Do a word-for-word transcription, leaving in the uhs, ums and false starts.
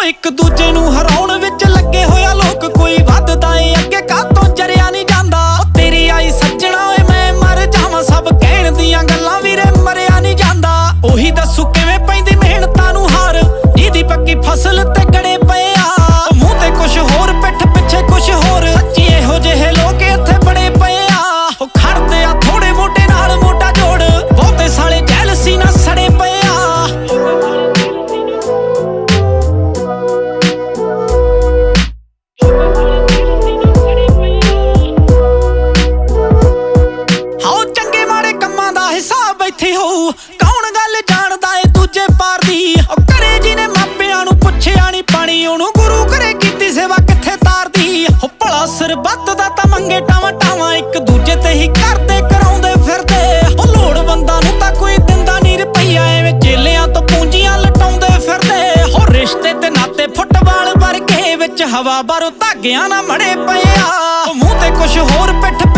ਇੱਕ ਦੂਜੇ ਨੂੰ ਹਰਾਉਣ ਵਿੱਚ ਲੱਗੇ ਹੋਇਆ ਲੋਕ, ਕੋਈ ਵੱਧਦਾ ਏ ਅੱਗੇ ਕਾਹਤੋਂ ਜਰਿਆ ਨਹੀਂ ਜਾਂਦਾ। ਉਹ ਤੇਰੀ ਆਈ ਸੱਜਣਾ ਓਏ ਮੈਂ ਮਰ ਜਾਵਾਂ, ਸਭ ਕਹਿਣ ਦੀਆਂ ਗੱਲਾਂ ਵੀਰੇ ਮਰਿਆ ਨਹੀਂ ਜਾਂਦਾ। ਉਹੀ ਦੱਸੂ ਕਿਵੇਂ ਪੈਂਦੀ ਮਿਹਨਤਾਂ ਨੂੰ ਹਾਰ, ਜਿਹਦੀ ਪੱਕੀ ਫਸਲ ਤੇ ਗੜੇ ਪਏ ਆ। ਮੂੰਹ ਤੇ ਕੁਛ ਹੋਰ ਪਿੱਠ ਪਿੱਛੇ ਕੁਛ ਹੋਰ, ਸੱਚੀ ਇਹੋ ਜਿਹੇ ਲੋਕ ਇੱਥੇ ਬੜੇ ਪਏ ਆ। ਉਹ ਖੜਦੇ ਆ ਥੋੜੇ ਮੋਟੇ ਨਾਲ ਮੋਢਾ ਜੋੜ, ਬਹੁਤੇ ਸਾਲੇ ਜੈਲਸੀ ਨਾਲ ਸੜੇ ਪਏ ਆ। ਹਾਓ ਚੰਗੇ ਮਾੜੇ ਕੰਮਾਂ ਦਾ ਹਿਸਾਬ ਇੱਥੇ ਹੋਊ, ਕੌਣ ਗੱਲ ਜਾਣਦਾ ਏ ਦੂਜੇ ਪਾਰ ਦੀ। ਉਹ ਘਰੇ ਜਿਹਨੇ ਮਾਪਿਆਂ ਨੂੰ ਪੁੱਛਿਆ ਨੀ ਪਾਣੀ, ਉਹਨੂੰ ਗੁਰੂ ਘਰੇ ਕੀਤੀ ਸੇਵਾ ਕਿੱਥੇ ਤਾਰਦੀ। ਉਹ ਭਲਾ ਸਰਬੱਤ ਦਾ ਤਾਂ ਮੰਗੇ ਟਾਵਾਂ ਟਾਵਾਂ, ਇੱਕ ਦੂਜੇ ਤੇ ਹੀ ਕਰਦੇ ਕਰਾਉਂਦੇ ਫਿਰਦੇ। ਉਹ ਲੋੜਵੰਦਾਂ ਨੂੰ ਤਾਂ ਕੋਈ ਦਿੰਦਾ ਨੀ ਰੁਪਈਆ, ਐਵੇਂ ਚੇਲਿਆਂ ਤੋਂ ਪੂੰਜੀਆਂ ਲਟਾਉਂਦੇ ਫਿਰਦੇ। ਹੋ ਰਿਸ਼ਤੇ ਤੇ ਨਾਤੇ ਫੁੱਟਬਾਲ ਵਰਗੇ, ਵਿੱਚ ਹਵਾ ਬਾਰੋਂ ਧਾਗਿਆਂ ਨਾਲ ਮੜੇ ਪਏ ਆ। ਮੂੰਹ ਤੇ ਕੁਛ ਹੋਰ ਪਿੱਠ